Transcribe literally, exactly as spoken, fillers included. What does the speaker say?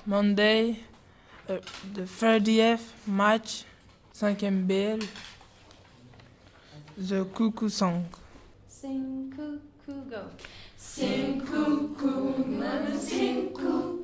Monday, uh, the thirtieth March, cinquième belle, the cuckoo song. Sing cuckoo go. Sing cuckoo, mama sing cuckoo.